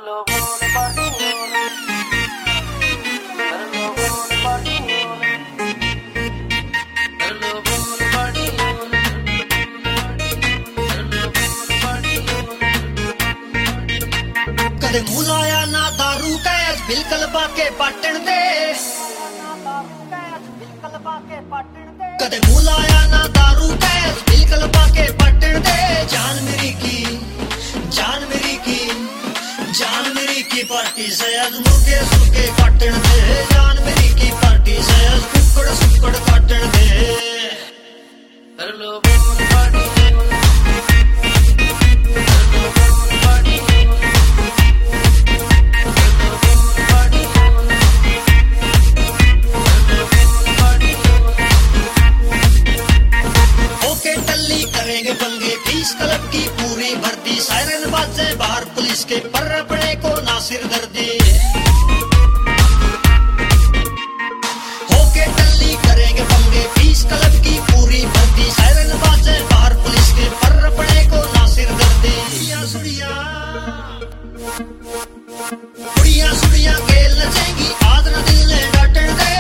कदे मुलाया ना दारू कैच बिल्कुल बाके पाटन दे, कदे मुलाया ना दारू कैच बिल्कुल बाके पाटन दे। जान मेरी की जान मेरी की जान मेरी की पार्टी से आज मुर्गे सुर्गे काटन दे। जान मेरी की पार्टी से आज कुकड़ सुकड़ काटन दे। कर लो क्लब की पूरी भर्ती, सायरन बाजे बाहर पुलिस के, पर अपने को ना सिर दर्दी। होके टल्ली करेंगे पंगे, पीस क्लब की पूरी भर्ती, सायरन बाजे बाहर पुलिस के, पर अपने को ना सिर दर्दी। सुड़िया सुड़िया खेल नचेंगी, आज न दिल ने डांटन दे।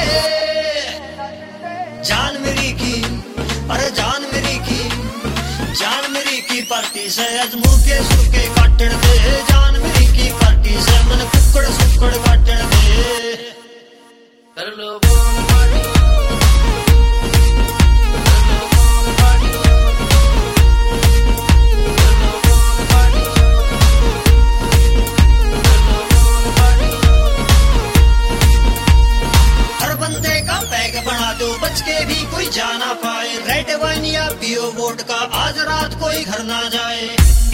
जान मेरी की अरे जान मेरी की जान मेरी की पार्टी से आज मुर्गे सुर्गे काटन दे। जान मेरी की पार्टी से मन कुकड़ सुकड़ काटन दे। कर लो हर बंदे का बैग बना दो, बच के भी कोई जा ना पाए। रेड वाइन या पियो वोडका, आज रात कोई घर ना जाए।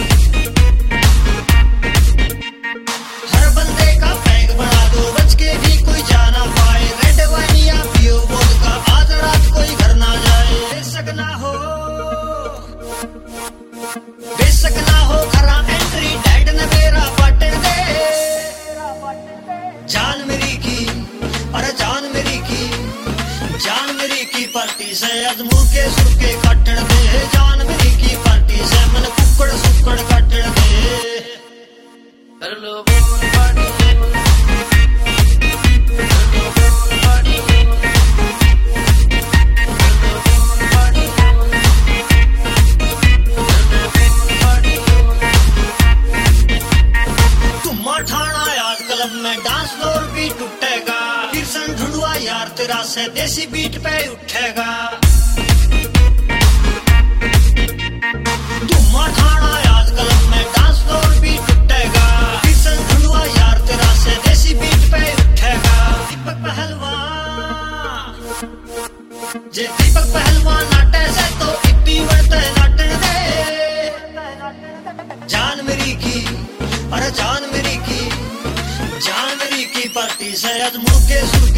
हर बंदे का बैग बना दो, बच के भी कोई जा ना पाए। रेड वाइन या पियो वोडका, आज रात कोई घर ना जाए। बेशक ना हो खरा एंट्री, डैड ने मेरा पाटन दे। जान मेरी की अरे जान मेरी की जान मेरी की पार्टी से आज मुर्गे सुर्गे काटन दे। जान मेरी की पार्टी से मन कुकड़ सुकड़ काटन दे। कर लो तुम्हारा ठाणा आज क्लब में डांस फ्लोर भी टूटेगा। किरसन ढूंढवा यार तेरा से देसी बीट पे उठेगा। तुम्हारा ठाणा आज क्लब में डांस फ्लोर भी टूटेगा। किरसन ढूंढवा यार तेरा से देसी बीट पे उठेगा। दीपक पहलवान जे दीपक पहलवान नाटे से तो इप्पी बढ़ते नाटन दे। जान मेरी की अरे जान मेरी की पार्टी से आज मुर्गे सुर्गे